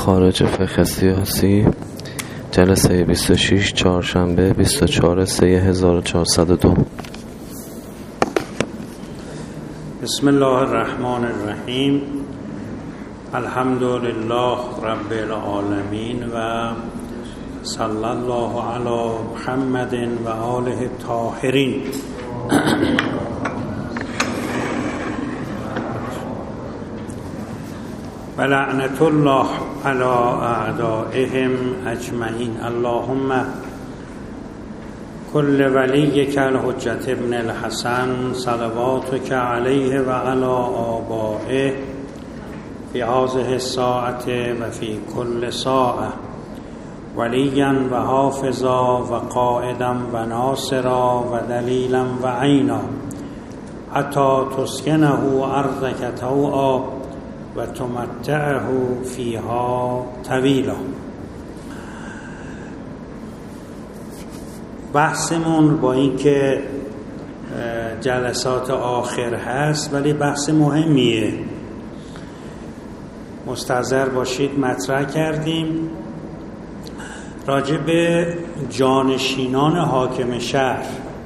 خارج فقه سیاسی، جلسه 26 چهارشنبه 24/3/1402. بسم الله الرحمن الرحیم. الحمد لله رب العالمین و صلی الله علی محمد و آله الطاهرین. و لعنت الله علی اعدائهم اجمعین. اللهم کل ولیک الحجة ابن الحسن صلواتک علیه و علی آبائه فی هذه الساعة و فی کل ساعة ولیا و حافظا و قائدا و ناصرا و دلیلا و عینا حتی تسکنه ارضک طوعا و تمتعه فیها طویلا. بحثمون با این که جلسات آخر هست ولی بحث مهمیه، مستحضر باشید. مطرح کردیم راجع به جانشینان حاکم شهر،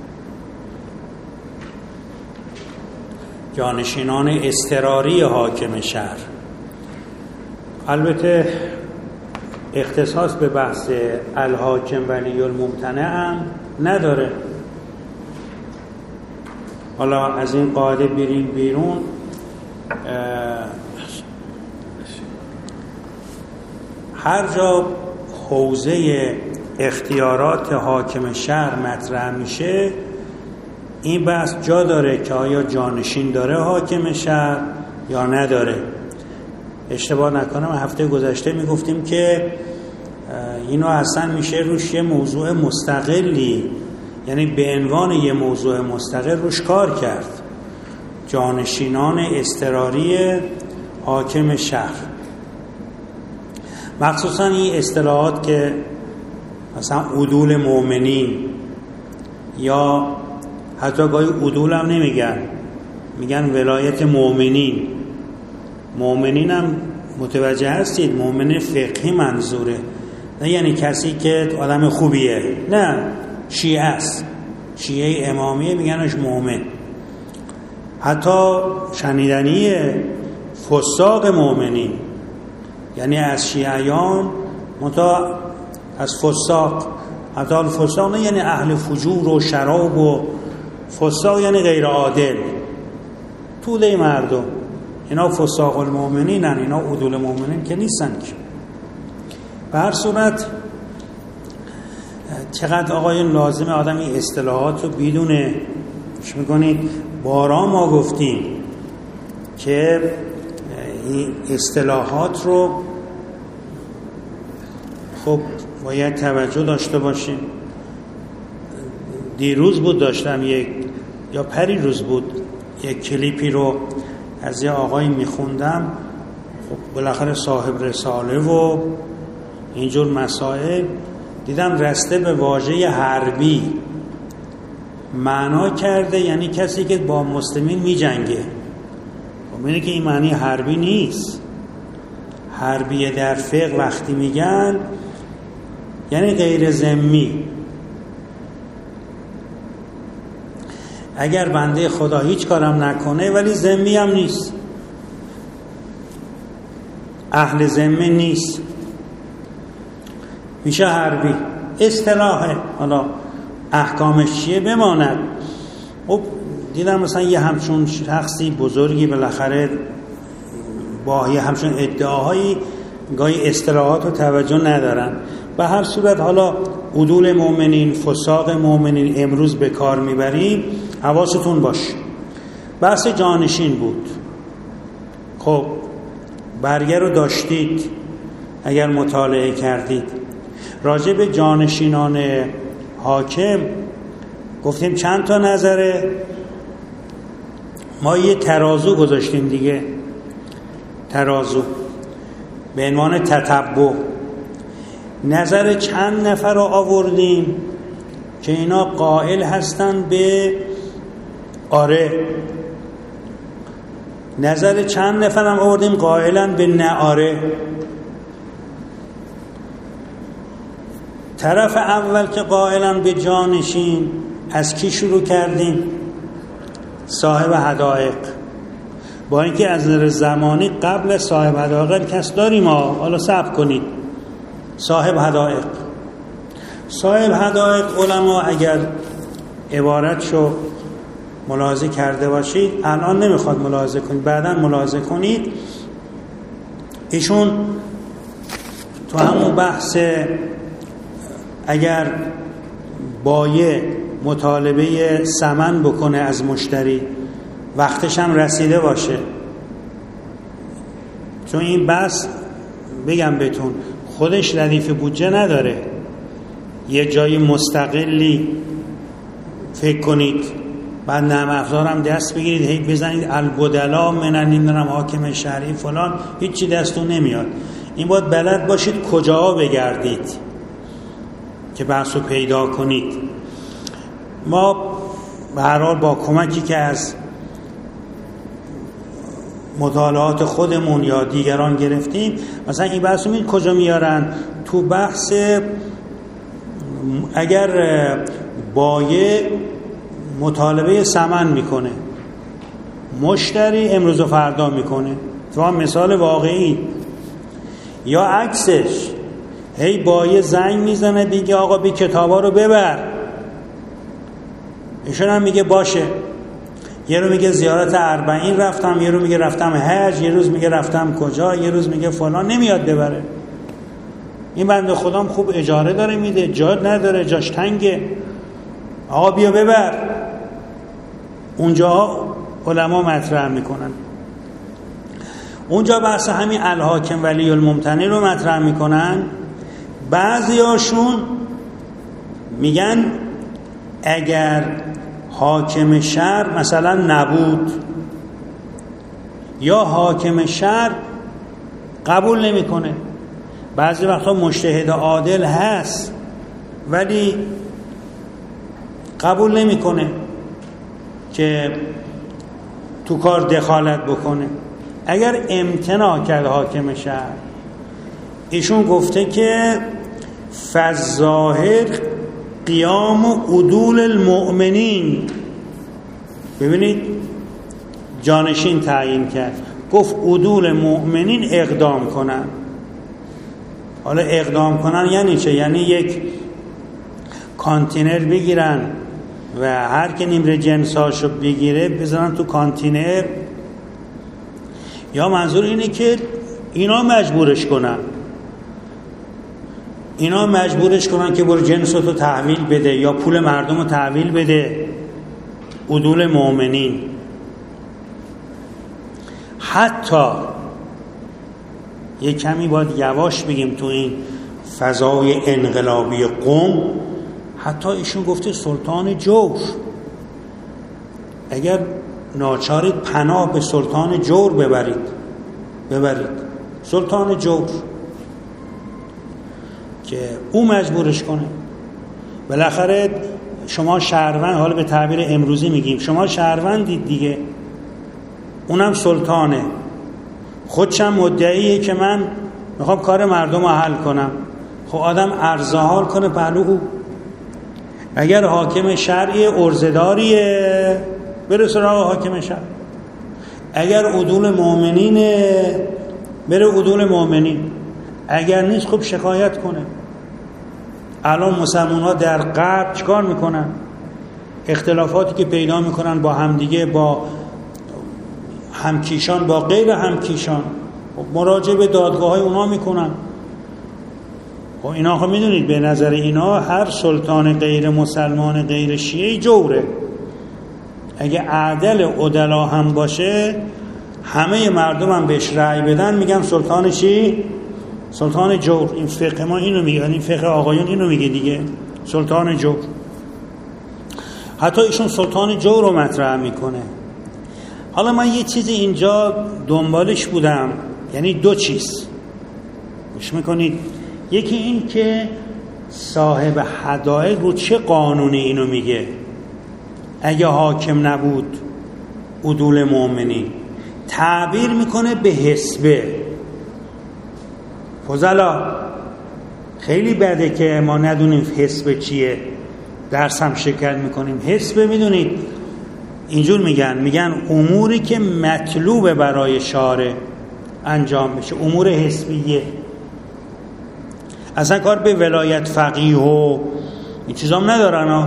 جانشینان اضطراری حاکم شهر. البته اختصاص به بحث الحاکم ولی الممتنع هم نداره. حالا از این قاعده بریم بیرون. هر جا حوزه اختیارات حاکم شهر مطرح میشه، این بحث جا داره که آیا جانشین داره حاکم شهر یا نداره. اشتباه نکنم هفته گذشته میگفتیم که اینو اصلا میشه روش یه موضوع مستقلی، یعنی به عنوان یه موضوع مستقل روش کار کرد. جانشینان اضطراری حاکم شهر، مخصوصا این اصطلاحات که مثلا عدول مؤمنین، یا حتی گاهی عدول هم نمیگن، میگن ولایت مؤمنین. مؤمنین هم متوجه هستید مؤمن فقهی منظوره، نه یعنی کسی که آدم خوبیه، نه، شیعه است، شیعه امامیه میگنش مؤمن. حتی شنیدنیه فساق مؤمنین، یعنی از شیعیان منتها از فساق. حتی الفساق نه یعنی اهل فجور و شراب و فساق یعنی غیر عادل، توده مردم. اینا فساق المؤمنین هن، اینا عدول المؤمنین که نیستن که. به هر صورت چقدر آقایون لازمه آدم این اصطلاحات رو بدونه. چی میکنید؟ بارا ما گفتیم که این اصطلاحات رو خب باید توجه داشته باشیم. دیروز بود داشتم یا پری روز بود یک کلیپی رو از یه آقایی میخوندم. خب بالاخره صاحب رساله و اینجور مسائل، دیدم رسته به واژه حربی معنا کرده، یعنی کسی که با مسلمین میجنگه. خب میگه که این معنی حربی نیست. حربی در فقه وقتی میگن یعنی غیر ذمی. اگر بنده خدا هیچ کارم نکنه ولی ذمی هم نیست، اهل ذمه نیست، میشه حربی. اصطلاحه، حالا احکامش چیه بماند. خب دیدم مثلا یه همچون شخصی بزرگی بالاخره با یه همچون ادعاهایی گاهی اصطلاحات رو توجه ندارن. به هر صورت حالا عدول مؤمنین، فساق مؤمنین امروز به کار میبریم، حواستون باش. بحث جانشین بود. خب برگه رو داشتید اگر مطالعه کردید. راجع به جانشینان حاکم گفتیم چند تا نظره. ما یه ترازو گذاشتیم دیگه، ترازو به عنوان تتبع. نظر چند نفر رو آوردیم که اینا قائل هستن به آره. نظر چند نفر هم آوردیم قائلن به نه آره. طرف اول که قائلن به جانشین، از کی شروع کردیم؟ صاحب حدائق. با اینکه از نظر زمانی قبل صاحب حدائق کس داریم، حالا صبر کنید. صاحب حدائق علما اگر عبارتشو ملاحظه کرده باشید، الان نمیخواد ملاحظه کنید، بعداً ملاحظه کنید، ایشون تو همون بحث اگر بایع مطالبه ثمن بکنه از مشتری، وقتش هم رسیده باشه، چون این بحث بگم بهتون خودش ردیف بودجه نداره، یه جای مستقلی فکر کنید بعد نرم افزار هم دست بگیرید هی بزنید البدلا منن نمیدونم حاکم شهری فلان، هیچی دستون نمیاد. این باید بلد باشید کجا بگردید که بحثو پیدا کنید. ما به هر حال با کمکی که از مطالعات خودمون یا دیگران گرفتیم، مثلا این بحثو میدید کجا میارن؟ تو بحث اگر بایع مطالبه ثمن میکنه، مشتری امروز و فردا میکنه، تو مثال واقعی، یا عکسش هی بایع زنگ میزنه دیگه آقا بی کتابا رو ببر، ایشون هم میگه باشه، یه رو میگه زیارت 40 رفتم، یه رو میگه رفتم حج، یه روز میگه رفتم کجا، یه روز میگه فلان، نمیاد ببره. این بنده خودم خوب اجاره داره میده، جا نداره، جاش تنگه، آقا بیا ببر. اونجا علما مطرح میکنن، اونجا بحث همین الحاکم ولی الممتنع رو مطرح میکنن. بعضیاشون میگن اگر حاکم شهر مثلا نبود یا حاکم شهر قبول نمیکنه، بعضی وقتا مجتهد عادل هست ولی قبول نمیکنه که تو کار دخالت بکنه. اگر امتناع کرد حاکم شهر، ایشون گفته که فالظاهر قیام عدول المؤمنین. ببینید جانشین تعیین کرد، گفت عدول مؤمنین اقدام کنن. حالا اقدام کنن یعنی چه؟ یعنی یک کانتینر بگیرن و هر که نیمره جنساشو بگیره بزنن تو کانتینر، یا منظور اینه که اینا مجبورش کنن که برو جنساتو تحویل بده یا پول مردم رو تحویل بده. عدول مؤمنین. حتی یک کمی باید یواش بگیم تو این فضای انقلابی قم، حتی ایشون گفته سلطان جور، اگر ناچارید پناه به سلطان جور ببرید سلطان جور که او مجبورش کنه. بالاخره شما شهروند، حالا به تعبیر امروزی میگیم شما شهروندید دیگه، اونم سلطانه، خودشم مدعیه که من میخوام کار مردم رو حل کنم. خب آدم ارزهار کنه پهلو او. اگر حاکم شرعی ارزداریه بره سراغ حاکم شرع، اگر عدول مؤمنینه بره عدول مؤمنین، اگر نیست خب شکایت کنه. الان مسلمان ها در غرب چیکار میکنن؟ اختلافاتی که پیدا میکنن با همدیگه، با همکیشان، با غیر همکیشان، مراجعه به دادگاه های اونا میکنن. خب اینا خب میدونید به نظر اینا هر سلطان غیر مسلمان غیر شیعی جوره. اگه عدل عدلا هم باشه همه مردم هم بهش رأی بدن میگن سلطان چی؟ سلطان جور. این فقه ما اینو میگه، این فقه آقایون اینو میگه دیگه، سلطان جور. حتی ایشون سلطان جور رو مطرح میکنه. حالا من یه چیزی اینجا دنبالش بودم، یعنی دو چیز گوش میکنید. یکی این که صاحب حدائق رو چه قانونی اینو میگه اگه حاکم نبود عدول مؤمنین، تعبیر میکنه به حسبه. فضلا خیلی بده که ما ندونیم حسب چیه، درس هم شرکت میکنیم. حسب میدونید اینجور میگن اموری که مطلوب برای شارع انجام بشه، امور حسبیه. اصلا کار به ولایت فقیه و این چیزا هم ندارن ها.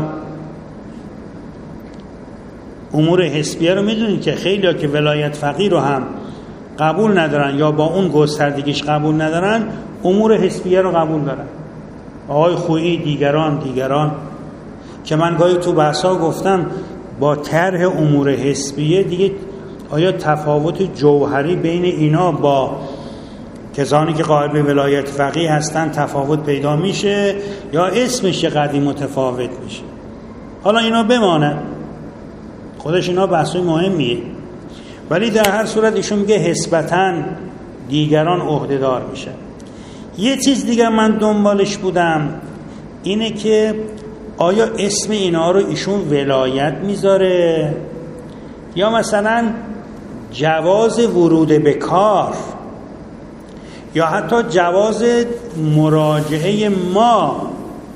امور حسبیه رو میدونید که خیلی ها که ولایت فقیه رو هم قبول ندارن یا با اون گستردگیش قبول ندارن، امور حسبیه رو قبول دارن. آقای خویی دیگران که من گاهی تو بحثا گفتم با طرح امور حسبیه دیگه آیا تفاوت جوهری بین اینا با کسانی که قائل به ولایت فقیه هستن تفاوت پیدا میشه یا اسمش قدیم متفاوت میشه؟ حالا اینا بمانه، خودش اینا بحثای مهمیه، ولی در هر صورت ایشون میگه حسبتاً دیگران عهده‌دار میشه. یه چیز دیگه من دنبالش بودم، اینه که آیا اسم اینا رو ایشون ولایت میذاره یا مثلا جواز ورود به کار یا حتی جواز مراجعه ما،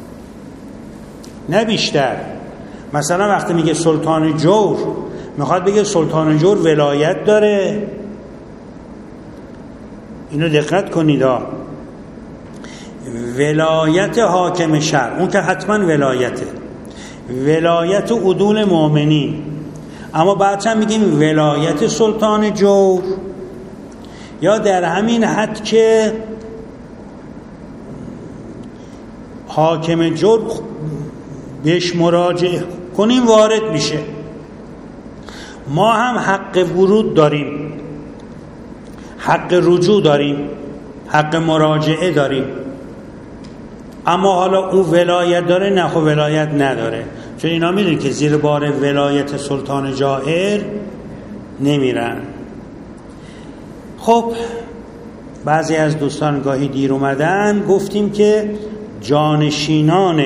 نه بیشتر. مثلا وقتی میگه سلطان جور، میخواد بگه سلطان جور ولایت داره. اینو دقت کنید ولایت حاکم شهر اون که حتما ولایت عدول مؤمنین، اما بعد هم میگیم ولایت سلطان جور، یا در همین حد که حاکم جور بهش مراجعه کنیم وارد میشه. ما هم حق ورود داریم، حق رجوع داریم، حق مراجعه داریم، اما حالا او ولایت داره نه خب ولایت نداره، چون اینا میدونید که زیر بار ولایت سلطان جائر نمیرن. خب بعضی از دوستان گاهی دیر اومدن، گفتیم که جانشینان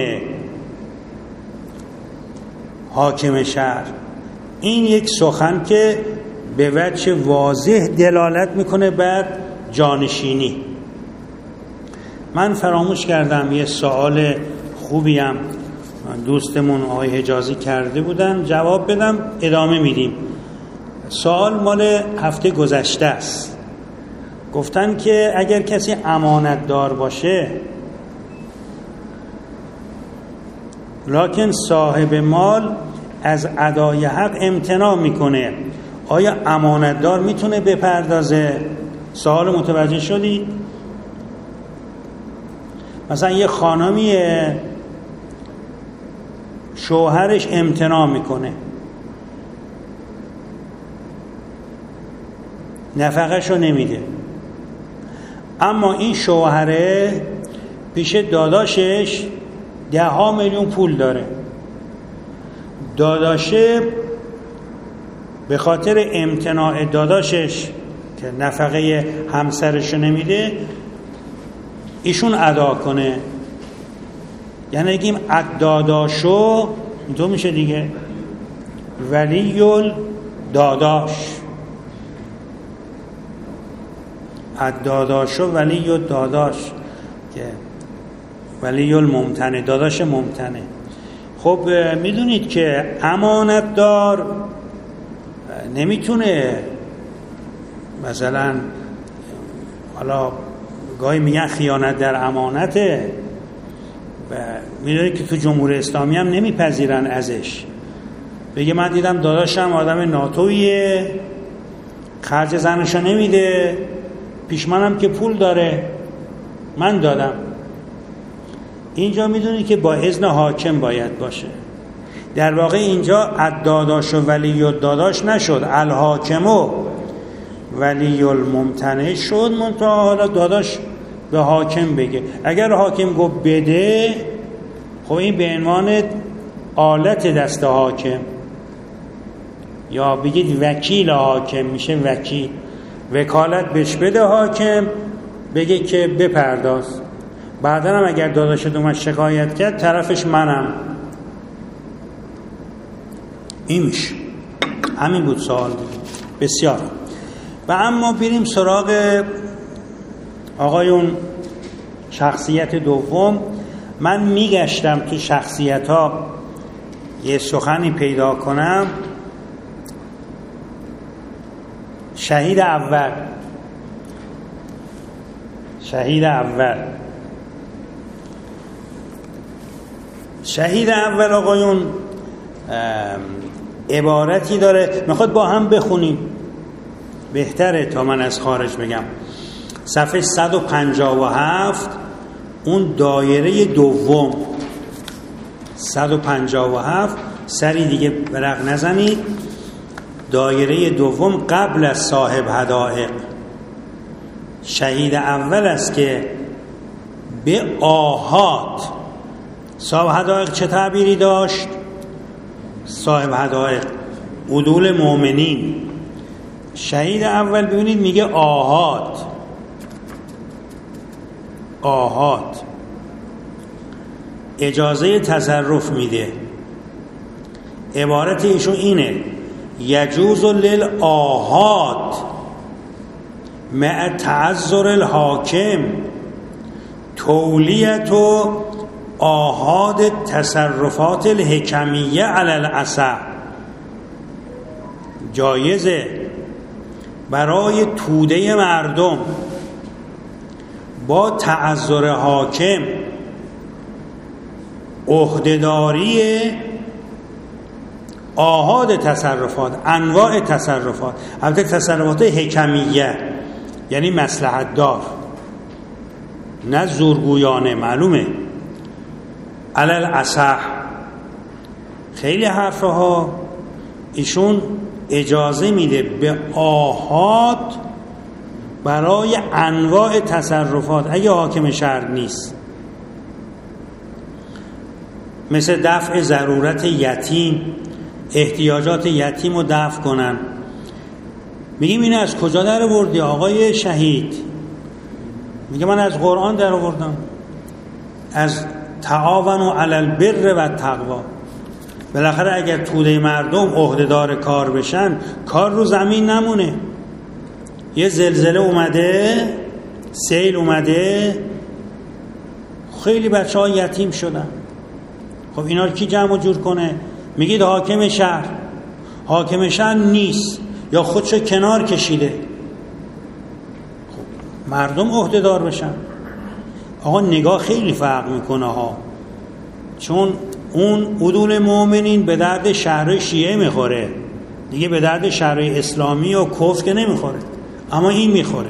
حاکم شهر، این یک سخن که به وجه واضح دلالت میکنه بر جانشینی. من فراموش کردم یه سوال خوبی هم دوستمون آقای حجازی کرده بودن جواب بدم، ادامه میدیم. سوال مال هفته گذشته است. گفتن که اگر کسی امانت دار باشه لکن صاحب مال از ادای حق امتناع میکنه، آیا امانت دار میتونه بپردازه؟ سوال متوجه شدید؟ مثلا یه خانمیه شوهرش امتناع میکنه، نفقهشو نمیده، اما این شوهره پیش داداشش 10 میلیون پول داره. داداشه به خاطر امتناع داداشش که نفقه همسرشو نمیده ایشون ادا کنه، یعنی بگیم داداشو اینطور میشه دیگه، ولی داداش، داداشو ولی داداش که ولی ممتنه، داداش ممتنه. خب میدونید که امانت دار نمیتونه مثلا، حالا گاهی میگن خیانت در امانته و میدونید که تو جمهوری اسلامی هم نمیپذیرن ازش، بگه من دیدم داداشم آدم ناتویه، خرج زنشو نمیده، پیش منم که پول داره من دادم. اینجا میدونید که با اذن حاکم باید باشه. در واقع اینجا داداش و ولی داداش نشد، الحاکم و ولی الممتنع شد، منتها حالا داداش به حاکم بگه. اگر حاکم گفت بده، خب این به عنوان آلت دست حاکم، یا بگید وکیل حاکم میشه، وکیل وکالت بهش بده حاکم، بگه که بپرداز. بعدا هم اگر داداش دومش شکایت کرد طرفش منم. این میشه. همین بود سوال. بسیار. و اما بریم سراغ آقایون شخصیت دوم، من میگشتم تو شخصیت ها یه سخنی پیدا کنم. شهید اول آقایون عبارتی داره، میخواد با هم بخونیم، بهتره تا من از خارج بگم. صفحه 157 اون دایره دوم، 157 سری دیگه برق نزنید. دایره دوم قبل از صاحب حدائق، شهید اول است که به آحاد. صاحب حدائق چه تعبیری داشت؟ صاحب حدائق عدول مؤمنین. شهید اول ببینید میگه آحاد اجازه تصرف میده. عبارت ایشون اینه: یجوز للآحاد مع تعذر الحاکم تولیت و آحاد تصرفات الحکمیه علی العصا. جایزه برای توده مردم با تعذر حاکم عهده‌داری آحاد تصرفات، انواع تصرفات، البته تصرفات حکمیه یعنی مصلحت دار، نه زورگویانه، معلومه. علل اصح خیلی حرفها ایشون اجازه میده به آحاد برای انواع تصرفات اگه حاکم شرع نیست، مثل دفع ضرورت یتیم، احتیاجات یتیم رو دفع کنن. میگیم اینو از کجا در آوردی آقای شهید؟ میگه من از قرآن در آوردم، از تعاونوا علی البر و التقوا. بالاخره اگر توده مردم عهده‌دار کار بشن، کار رو زمین نمونه. یه زلزله اومده، سیل اومده، خیلی بچه‌ها یتیم شدن. خب اینا رو کی جمع و جور کنه؟ میگید حاکم شهر. حاکم شهر نیست یا خودشو کنار کشیده. خب مردم عهده‌دار بشن. آقا نگاه خیلی فرق میکنه ها، چون اون عدول مؤمنین به درد شهر شیعه میخوره دیگه، به درد شهر اسلامی و کفر که نمیخوره، اما این میخوره.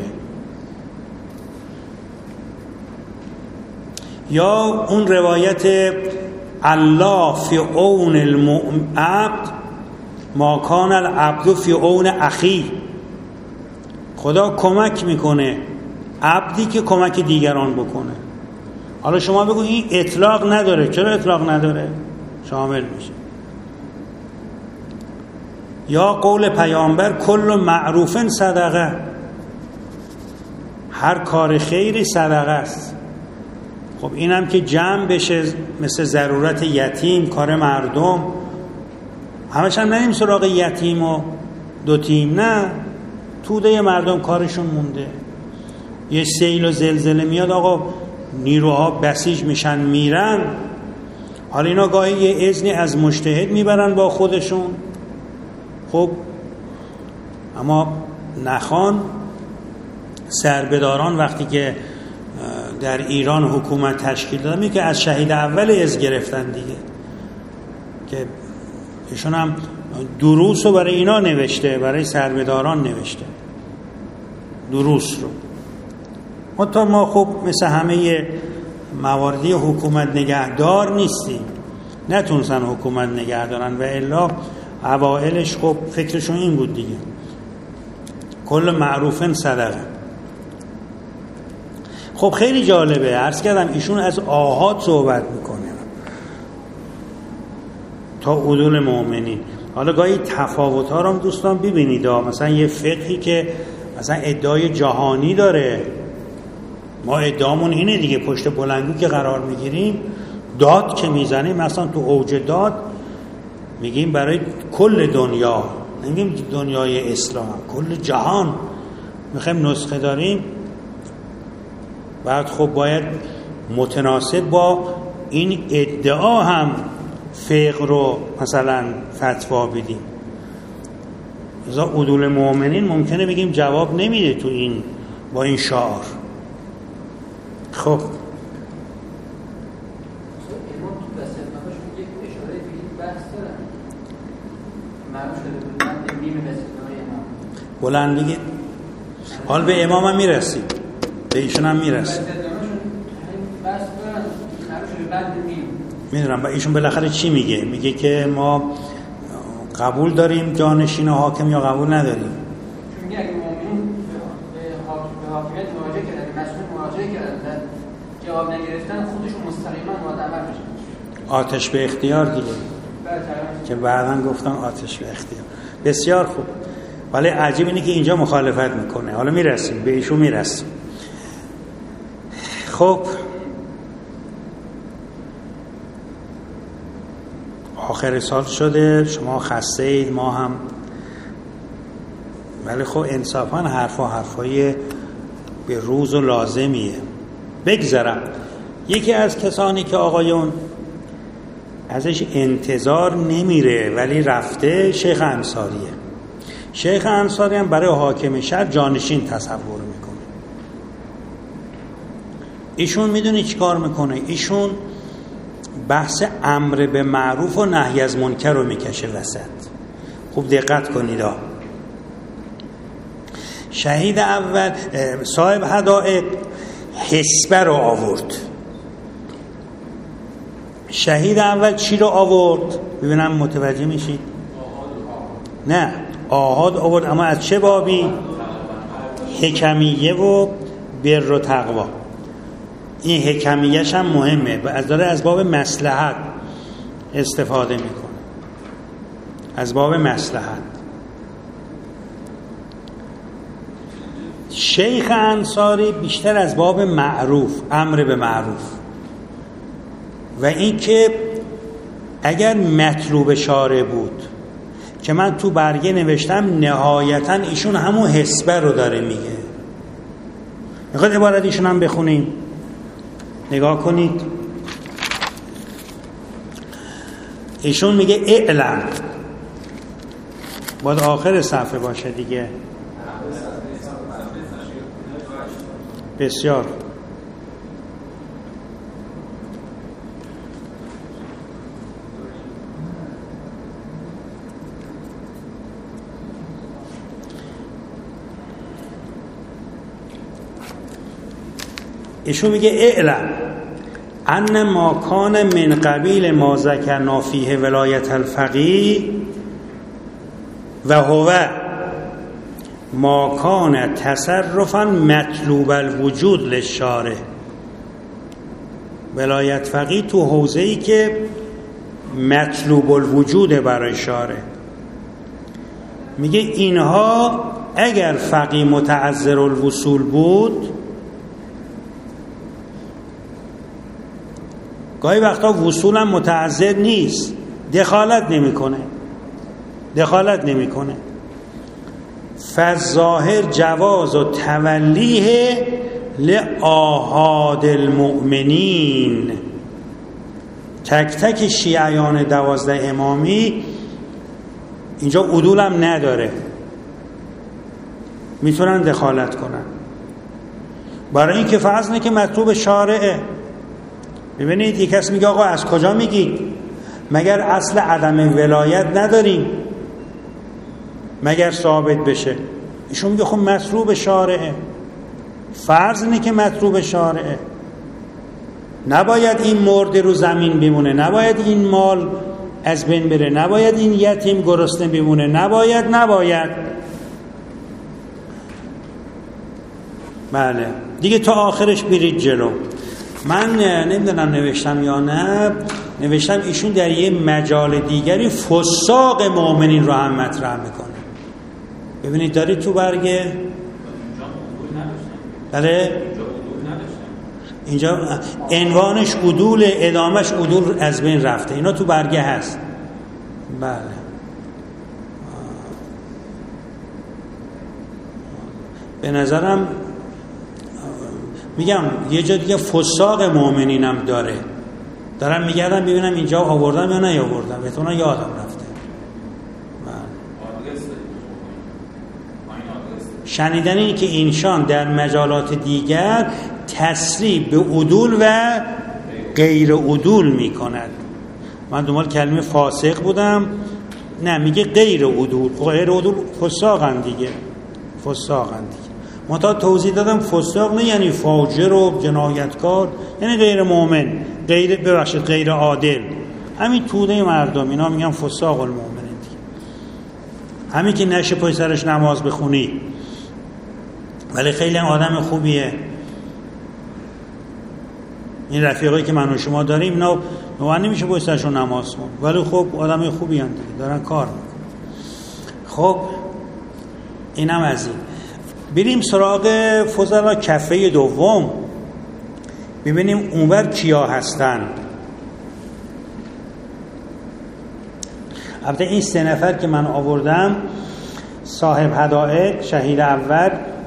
یا اون روایت الله فی عون العبد ما کان العبد فی عون اخی، خدا کمک میکنه عبدی که کمک دیگران بکنه. حالا شما بگو این اطلاق نداره. چرا اطلاق نداره؟ شامل میشه. یا قول پیامبر کل معروف صدقه، هر کار خیری صدقه است. خب اینم که جمع بشه مثل ضرورت یتیم، کار مردم، همش هم نریم سراغ یتیم و دو تیم، نه، توده مردم کارشون مونده. یه سیل و زلزله میاد آقا، نیروها بسیج میشن میرن. حالا اینا گاهی یه اذنی از مجتهد میبرن با خودشون. خب اما نخوان سربداران وقتی که در ایران حکومت تشکیل دادن، که از شهید اول از گرفتن دیگه، که ایشون هم دروس رو برای اینا نوشته، برای سربداران نوشته دروس رو. ما خب مثل همه مواردی حکومت نگهدار نیستیم، نتونستن حکومت نگهدارن، و الا اوائلش خب فکرشون این بود دیگه، کل معروف صدقه. خب خیلی جالبه، عرض کردم ایشون از آحاد صحبت میکنه تا عدول مؤمنین. حالا گاهی تفاوت ها رو هم دوستان ببینید، مثلا یه فقهی که مثلا ادعای جهانی داره، ما ادعامون اینه دیگه، پشت بلندگو که قرار میگیریم، داد که میزنیم مثلا تو اوج داد میگیم برای کل دنیا، نمیگیم دنیای اسلام، کل جهان میخوایم نسخه داریم. بعد خب باید متناسب با این ادعا هم فقه رو مثلا فتوا بدیم. لذا عدول مؤمنین ممکنه بگیم جواب نمیده تو این با این شعار. خب بلند بگید. حال به امام هم میرسید، به ایشون هم میرسید. میدونم. و ایشون بالاخره چی میگه؟ میگه که ما قبول داریم جانشین حاکم یا قبول نداریم. چون میگه اگه مؤمنین به حاکمیت مراجعه کردن، مسئول مراجعه کردن، جواب نگرفتن، خودشون مستقیما معتبر میشن. آتش به اختیار دیگه که بعداً گفتن آتش به اختیار. بسیار خوب. ولی عجیب اینه که اینجا مخالفت میکنه. حالا میرسیم به ایشون میرسیم. خب آخر سال شده، شما خسته اید، ما هم، ولی خب انصافاً حرفای به روز و لازمیه. بگذرم. یکی از کسانی که آقایون ازش انتظار نمیره ولی رفته، شیخ انصاریه. شیخ انصاری هم برای حاکم شهر جانشین تصور میکنه. ایشون میدونی چی کار میکنه؟ ایشون بحث امر به معروف و نهی از منکر رو میکشه وسط. خوب دقت کنید. شهید اول صاحب حدائق حسبه رو آورد. شهید اول چی رو آورد؟ ببینم متوجه میشید. نه، آحاد آورد، اما از چه بابی؟ حکمیه و بر و تقوا. این حکمیهش هم مهمه و از باب مصلحت استفاده میکنه. از باب مصلحت. شیخ انصاری بیشتر از باب معروف، امر به معروف. و این که اگر مطلوب شارع بود که من تو برگه نوشتم، نهایتاً ایشون همون حسبه رو داره میگه. میخواد عبارت ایشون هم بخونیم؟ نگاه کنید. ایشون میگه اعلم، باید آخر صفحه باشه دیگه. بسیار. ایشون میگه اعلم ان ما کان من قبیل ما ذکرنا فیه ولایت الفقیه و هو ما کان تصرفا مطلوب الوجود للشارع. ولایت فقیه تو حوزه‌ای که مطلوب الوجود برای شارع. میگه اینها اگر فقیه متعذر الوصول بود، گاهی وقتا وصول هم متعذر نیست، دخالت نمیکنه. فالظاهر جواز و تولیه لآحاد المؤمنین. تک تک شیعیان 12 امامی اینجا عدول هم نداره، میتونن دخالت کنن. برای این که فرض نه که مطلوب شارعه. ببینید یک کس میگه آقا از کجا میگید؟ مگر اصل عدم ولایت نداریم؟ مگر ثابت بشه؟ ایشون میگه خب مطلوب شارعه. فرض اینه که مطلوب شارعه. نباید این مرده رو زمین بمونه، نباید این مال از بین بره، نباید این یتیم گرسنه بمونه، نباید. بله دیگه تا آخرش برید جلو. من نمیدونم نوشتم یا نه، نوشتم ایشون در یه مجال دیگری فساق مؤمنین رو هم مطرح میکنه. ببینید دارید تو برگه؟ بله اینجا عنوانش عدول، ادامش عدول از بین رفته. اینا تو برگه هست. بله به نظرم میگم یه جا دیگه فساق مؤمنینم داره، دارم میگردم ببینم اینجا آوردم یا نیاوردم، احتمالاً یادم رفته. شنیدن این که اینشان در مجالات دیگر تصریح به عدول و غیر عدول میکند. من دنبال کلمه فاسق بودم، نه میگه غیر عدول. غیر عدول فساقن دیگه، فساقن دیگه. منتها توضیح دادم فساق نه یعنی فاجر و جنایتکار، یعنی غیر مؤمن، غیر عادل. همین توده مردم اینا میگن فساق المؤمنین دیگه. همین که نشه پای سرش نماز بخونی ولی خیلی آدم خوبیه. این رفیقایی که من و شما داریم اینا نوان نمیشه پای سرشون نماز خون، ولی خب آدم خوبی هستند دیگه، دارن کار میکنن. خب اینم از این. بریم سراغ فضلا کفه دوم، ببینیم اونور کیا هستن. البته این 3 نفر که من آوردم، صاحب حدائق، شهید اول،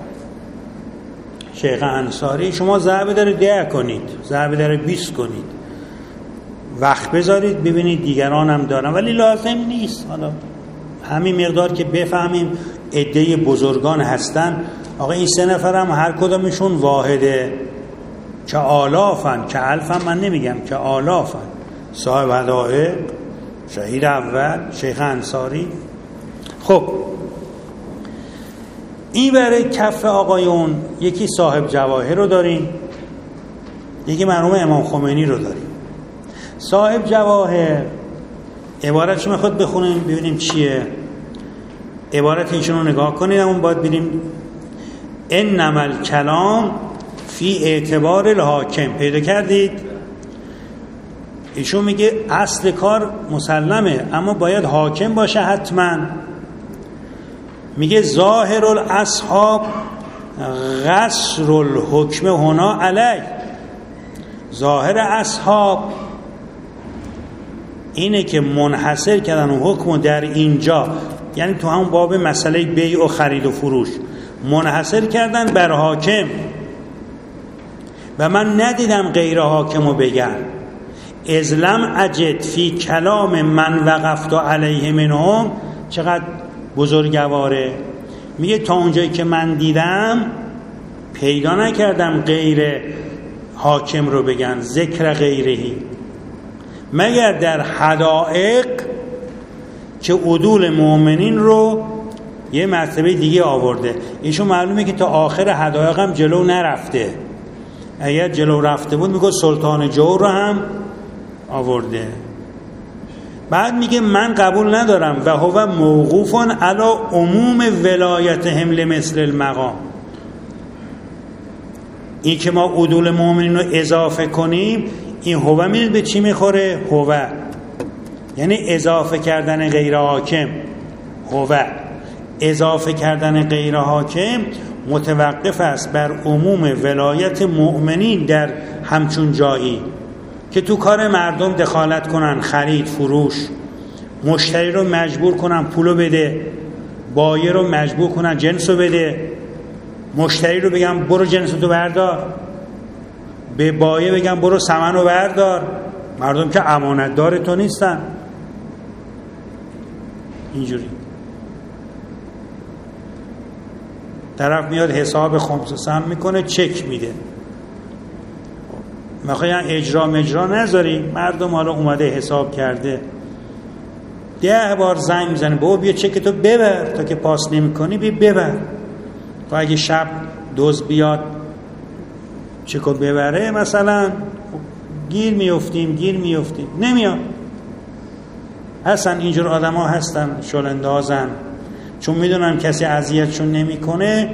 شیخ انصاری، شما ضربه داره 10 کنید، ضربه داره 20 کنید، وقت بذارید ببینید دیگران هم دارن، ولی لازم نیست. حالا همین مقدار که بفهمیم عده بزرگان هستن. آقا این 3 نفر هم هر کدامشون واحده، که آلافن، که الفن من نمیگم، که آلافن. صاحب حدائق، شهید اول، شیخ انصاری. خب این برای کف آقایون یکی صاحب جواهر رو داریم، یکی مرحوم امام خمینی رو داریم. صاحب جواهر عبارتش میخواد بخونیم ببینیم چیه. عبارت ایشون رو نگاه کنید، همون باید بریم. انما الکلام فی اعتبار الحاکم. پیدا کردید؟ ایشون میگه اصل کار مسلمه اما باید حاکم باشه حتما. میگه ظاهر الاصحاب غصر الحکم هنا علی. ظاهر اصحاب اینه که منحصر کردن حکم در اینجا، یعنی تو همون باب مسئله بیع و خرید و فروش منحصر کردن بر حاکم، و من ندیدم غیر حاکم رو بگن. اذ لم اجد فی کلام من وقفت علیه منهم. چقدر بزرگواره. میگه تا اونجایی که من دیدم پیدا نکردم غیر حاکم رو بگن، ذکر غیرهی، مگر در حدائق که عدول مؤمنین رو یه مرتبه دیگه آورده. ایشون معلومه که تا آخر حدائق هم جلو نرفته. اگر جلو رفته بود میگه سلطان جور رو هم آورده. بعد میگه من قبول ندارم و هو موقوفون علی عموم ولایتهم لمثل المقام. این که ما عدول مؤمنین رو اضافه کنیم، این هو میدونید به چی میخوره؟ هو یعنی اضافه کردن غیر حاکم. هو اضافه کردن غیر حاکم متوقف است بر عموم ولایت مؤمنین در همچون جایی که تو کار مردم دخالت کنن، خرید فروش، مشتری رو مجبور کنن پولو بده، بایع رو مجبور کنن جنسو بده، مشتری رو بگم برو جنسو بردار، به بایع بگم برو ثمنو بردار. مردم که امانتدار تو نیستن. اینجوری طرف میاد حساب خمس سهم میکنه، چک میده. میخواین اجرا نذاری، مردم حالا اومده حساب کرده 10 بار زنگ میزنه بابا بیا چک تو ببر، تا که پاس نمیکنی ببر. تا اگه شب دوز بیاد چکو ببره مثلا گیر میافتیم نمیاد. هستن اینجور آدم ها هستن، شلندازن، چون میدونن کسی اذیتشون نمیکنه.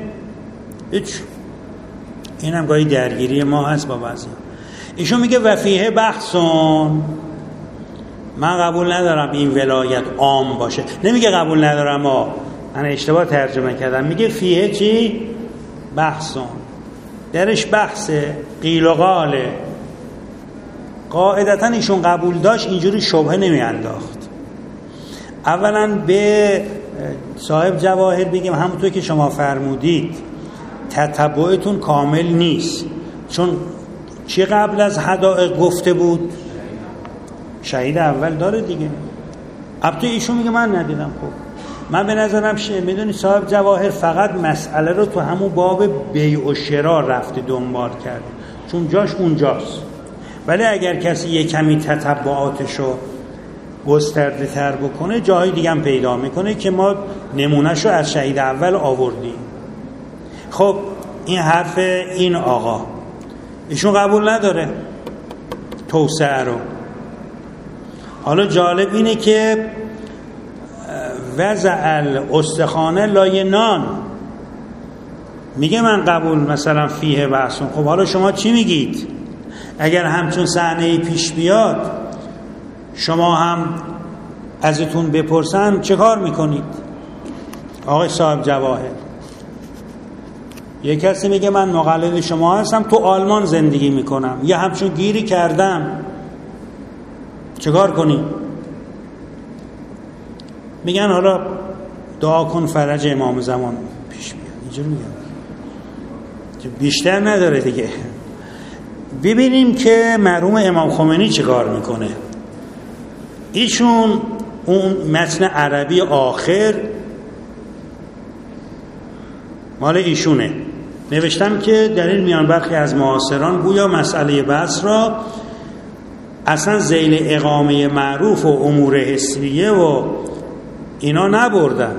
اینم گاهی درگیری ما هست با بعضی. ایشون میگه وفیه بحثون. من قبول ندارم این ولایت عام باشه. نمیگه قبول ندارم، من اشتباه ترجمه کردم. میگه فیه چی؟ بحثون. درش بحثه، قیل و قاله. قاعدتا ایشون قبول داشت اینجوری شبهه نمی انداخت. اولا به صاحب جواهر بگیم همونطور که شما فرمودید تتبعتون کامل نیست. چون چی قبل از حدائق گفته بود؟ شهید اول داره دیگه. البته ایشون میگه من ندیدم. خب من به نظرم میدونی صاحب جواهر فقط مسئله رو تو همون باب بیع و شرا رفته دنبال کرده، چون جاش اونجاست. ولی اگر کسی یه کمی تتبعاتشو گسترده تر بکنه جای دیگه هم پیدا میکنه که ما نمونهشو از شهید اول آوردیم. خب این حرف این آقا ایشون قبول نداره توسعه رو. حالا جالب اینه که وضع الاستخانه لای نان میگه من قبول مثلا فیه بحثون. خب حالا شما چی میگید؟ اگر همچون صحنه‌ای پیش بیاد شما هم ازتون بپرسن چه کار میکنید؟ آقای صاحب جواهر، یه کسی میگه من مقلد شما هستم، تو آلمان زندگی میکنم، یه همچون گیری کردم، چه کار کنی؟ میگن حالا دعا کن فرج امام زمان پیش بیاد. اینجور میگن بیشتر نداره دیگه. ببینیم که مرحوم امام خمینی چه کار میکنه. ایشون اون متن عربی آخر مال ایشونه، نوشتم که در این میان برخی از معاصران گویا مسئله بحث را اصلا ذیل اقامه معروف و امور حسیه و اینا نبردن.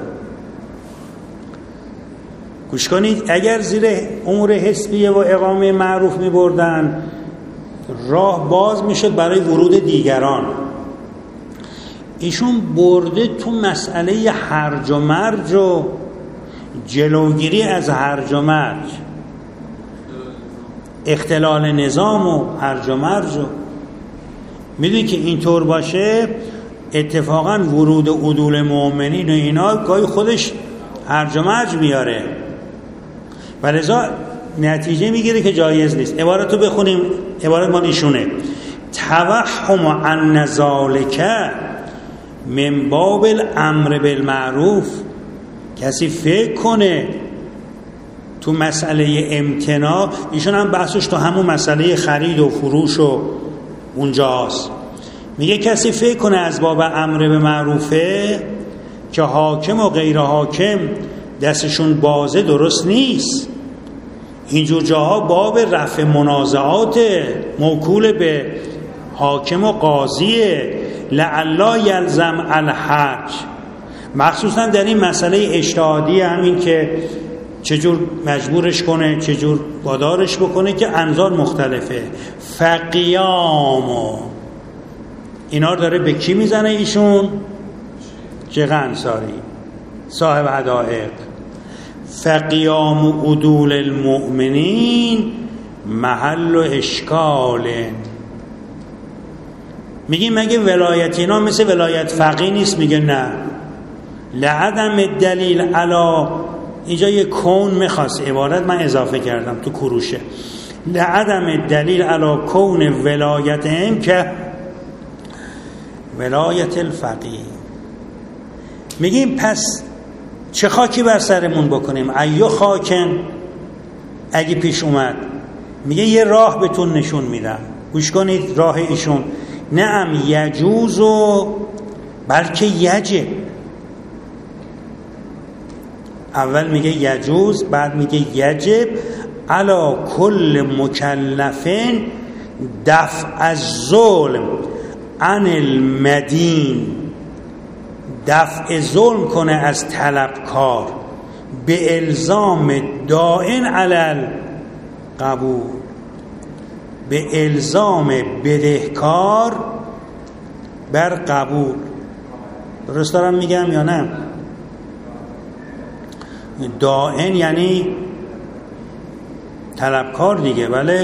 گوش کنید، اگر زیر امور حسیه و اقامه معروف می بردن راه باز میشه برای ورود دیگران. ایشون برده تو مسئله هرج و مرج و جلوگیری از هرج و مرج، اختلال نظام و هرج و مرج. میدونی که اینطور باشه اتفاقا ورود عدول مؤمنین و اینا گاهی خودش هرج و مرج میاره و لذا نتیجه میگیره که جایز نیست. عبارت رو بخونیم، عبارت ما ایشونه: توهم ان ذالک من باب الامر بالمعروف. کسی فکر کنه تو مسئله امتناع، ایشون هم بحثش تو همون مسئله خرید و فروش و اونجاست، میگه کسی فکر کنه از باب امر به معروفه که حاکم و غیر حاکم دستشون بازه درست نیست. اینجور جاها باب رفع منازعات موکول به حاکم و قاضیه، لعلا یلزم الحج. مخصوصا در این مسئله اجتهادی همین که چجور مجبورش کنه، چجور وادارش بکنه که انظار مختلفه. فقیام اینا رو داره به کی میزنه ایشون؟ شیخ انصاری صاحب حدائق. فقیام عدول المؤمنین محل و اشکال. میگیم مگه ولایت اینا مثل ولایت فقیه نیست؟ میگه نه. لعدم دلیل علا، اینجا یه کون میخواست، عبارت من اضافه کردم تو کروشه. لعدم دلیل علا کون ولایت هم که ولایت الفقیه. میگیم پس چه خاکی بر سرمون بکنیم؟ ایو خاکن اگه پیش اومد. میگه یه راه بهتون نشون میدم، گوش کنید راه ایشون. نعم یجوز و بلکه یجب. اول میگه یجوز، بعد میگه یجب علا کل مکلفین دفع از ظلم عن المدین. دفع ظلم کنه از طلبکار به الزام دائن علی قبول، به الزام بدهکار بر قبول. درست دارم میگم یا نه؟ دائن یعنی طلبکار دیگه. بله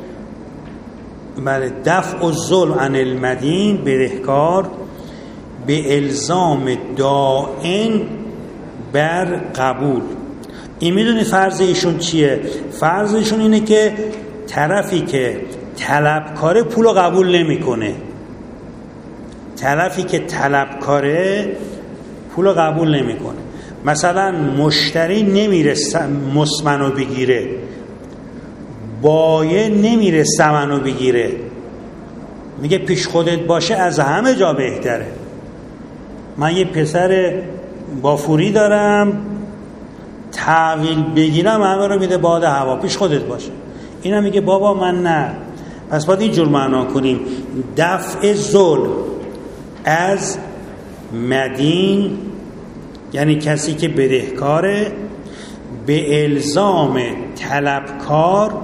دفع الظلم عن المدین، بدهکار به الزام دائن بر قبول. این میدونی فرض ایشون چیه؟ فرض ایشون اینه که طرفی که طلبکاره پولو قبول نمیکنه. طرفی که طلبکاره پولو قبول نمیکنه. مثلا مشتری نمیره مسمنو بگیره، بایه نمیره ثمنو بگیره، میگه پیش خودت باشه از همه جا بهتره. من یه پسر بافوری دارم، تحویل بگیرم همه رو میده باد هوا، پیش خودت باشه. اینا میگه بابا من نه. پس باید اینجور معنا کنیم دفع ظلم از مدین، یعنی کسی که بدهکاره، به الزام طلبکار.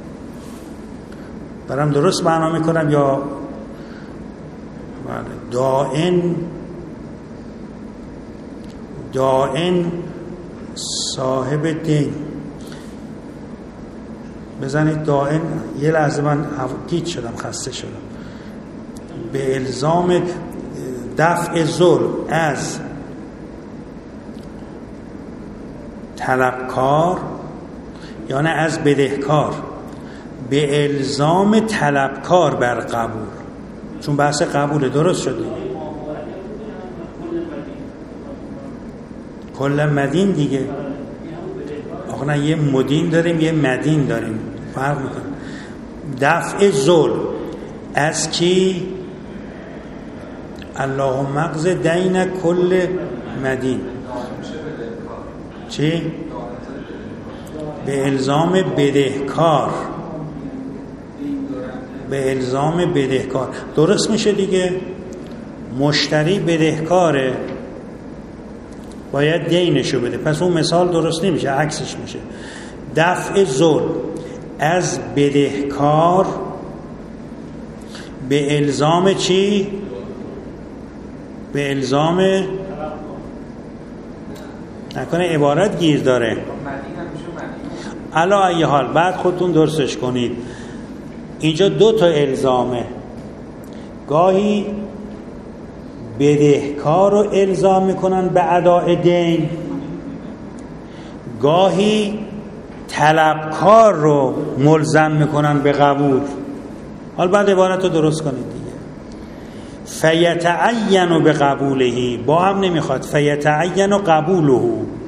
برام درست معنا میکنم یا دائن صاحب دین، بزنید دائن. یه لحظه من گیج شدم، خسته شدم. به الزام دفع ظلم از طلبکار، یعنی از بدهکار، به الزام طلبکار بر قبول. چون بحث قبوله، درست شده. کل مدین دیگه. آخه نه، یه مدین داریم یه مدین داریم، فرق میکنه. دفع ظلم از کی؟ اللهم اقض دین کل مدین. چی؟ به الزام بدهکار، به الزام بدهکار. درست میشه دیگه. مشتری بدهکاره، باید دینشو بده، پس اون مثال درست نمیشه، عکسش میشه. دفع ظلم از بدهکار به الزام چی؟ به الزام، نکنه عبارت گیر داره. علا ای حال بعد خودتون درستش کنید. اینجا دو تا الزامه، گاهی بدهکار رو الزام میکنن به اداء دین، گاهی طلبکار رو ملزم میکنن به قبول. حال بعد عبارت رو درست کنید دیگه. فیتعین به قبولهی، با هم نمیخواد، فیتعین قبوله.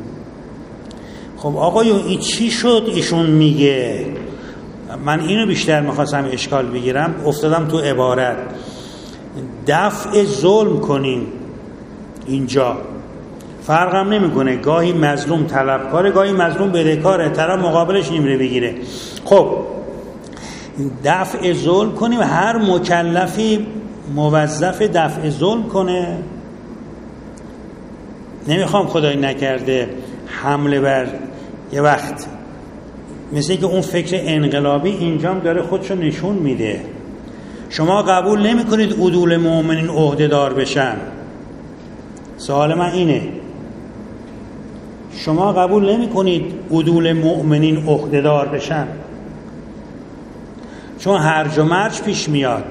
خب آقایون این چی شد ایشون میگه؟ من اینو بیشتر میخواستم اشکال بگیرم، افتادم تو عبارت. دفع ظلم کنین، اینجا فرقم نمیکنه، گاهی مظلوم طلبکاره، گاهی مظلوم بدهکاره، طرف مقابلش نمیره بگیره. خب دفع ظلم کنیم، هر مکلفی موظف دفع ظلم کنه. نمیخوام خدای نکرده حمله بر یه وقت مثل که اون فکر انقلابی اینجام داره خودشو نشون میده. شما قبول نمی کنید عدول مؤمنین عهده‌دار بشن. سوال من اینه، شما قبول نمی کنید عدول مؤمنین عهده‌دار بشن؟ چون هرج و مرج پیش میاد.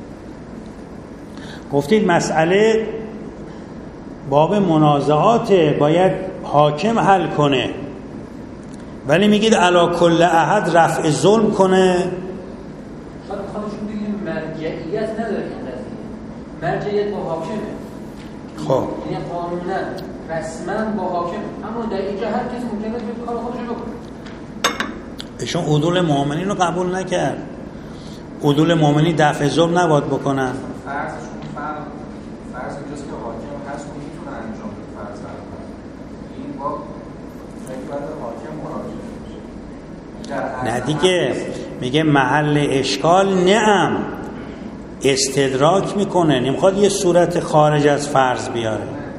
گفتید مسئله باب منازعات، باید حاکم حل کنه، ولی میگید علا کل احد رفع ظلم کنه. شاید خودشون بگیم مرجعیت نداره این قضیه، مرجعیت با حاکمه. خب یعنی قانونا رسما با حاکم، اما در اینجا هر کسی ممکنه که کار خودش رو بکنه. ایشون عدول مؤمنین رو قبول نکرد. عدول مؤمنین دفع ظلم نباید بکنن. فرض اینجاست که حاکم هست و میتونه انجام بده. فرض این با شکل حاکم مراجعه میشه. نه دیگه، میگه محل اشکال نعم استدراک میکنه، نمیخواد یه صورت خارج از فرض بیاره.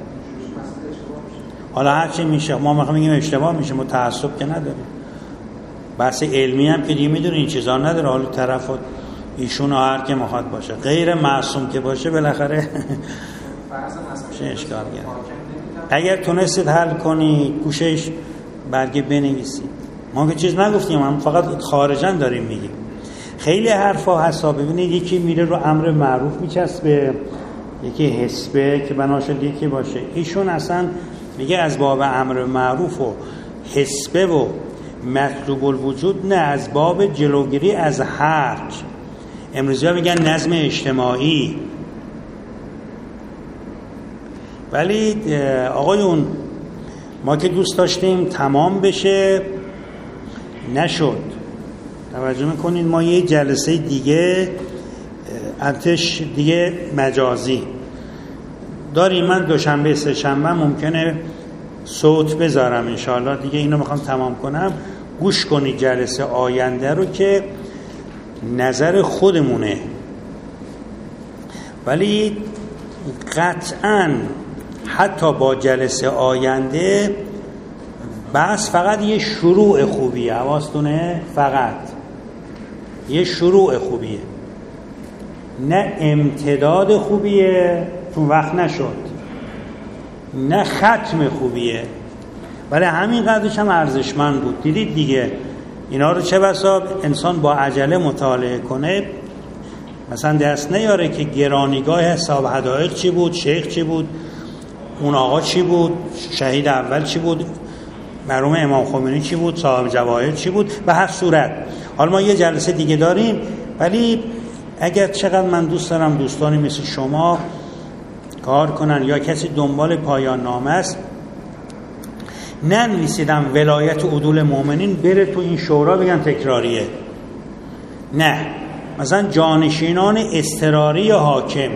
حالا هرچی میشه ما میگیم اشتباه میشه، ما تعصب که نداریم. بحث علمی هم که دیگه میدونی این چیزا نداره. حالا طرف ایشون هر که میخواد باشه، غیر معصوم که باشه بالاخره چه اشکال گیره. اگر تونستید حل کنی گوشش برگه بنویسید. ما که چیز نگفتیم، هم فقط خارجاً داریم میگیم. خیلی حرفا هستا. ببینید یکی میره رو امر معروف میچسبه، یکی حسبه که بناشد یکی باشه. ایشون اصلا میگه از باب امر معروف و حسبه و مطلوب الوجود، نه از باب جلوگیری از هرج. امروزی ها میگن نظم اجتماعی. ولی آقایون ما که دوست داشتیم تمام بشه، نشد. توجه میکنید ما یه جلسه دیگه ارتش دیگه مجازی داریم. من دوشنبه سه شنبه ممکنه صوت بذارم انشاءالله دیگه، اینو میخوام تمام کنم. گوش کنید جلسه آینده رو که نظر خودمونه، ولی قطعاً حتی با جلسه آینده بس فقط یه شروع خوبیه، حواستونه، فقط یه شروع خوبیه، نه امتداد خوبیه چون وقت نشد، نه ختم خوبیه، ولی همین قدرش هم ارزشمند بود. دیدید دیگه اینا رو چه بسا انسان با عجله مطالعه کنه مثلا دست نیاره که گرانیگاه حساب حدایق چی بود، شیخ چی بود، اون آقا چی بود، شهید اول چی بود، مرحوم امام خمینی چی بود، صاحب جواهر چی بود. به هر صورت حالا ما یه جلسه دیگه داریم، ولی اگر چقدر من دوست دارم دوستانی مثل شما کار کنن یا کسی دنبال پایان نامه است ننویسیدم ولایت عدول مؤمنین بره تو این شورا بگن تکراریه، نه، مثلا جانشینان اضطراری یا حاکم،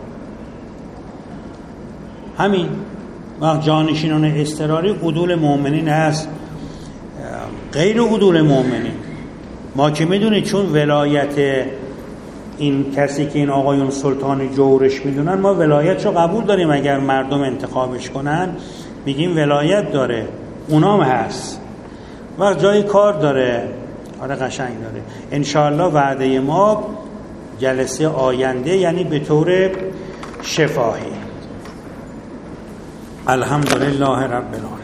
همین جانشینان اضطراری عدول مؤمنین هست، غیر عدول مؤمنین ما که میدونید چون ولایت این کسی که این آقایون سلطان جورش میدونن ما ولایت رو قبول داریم، اگر مردم انتخابش کنن میگیم ولایت داره، اونام هست و جای کار داره. آره قشنگ داره. انشاءالله وعده ما جلسه آینده یعنی به طور شفاهی. الحمدلله رب العالمین.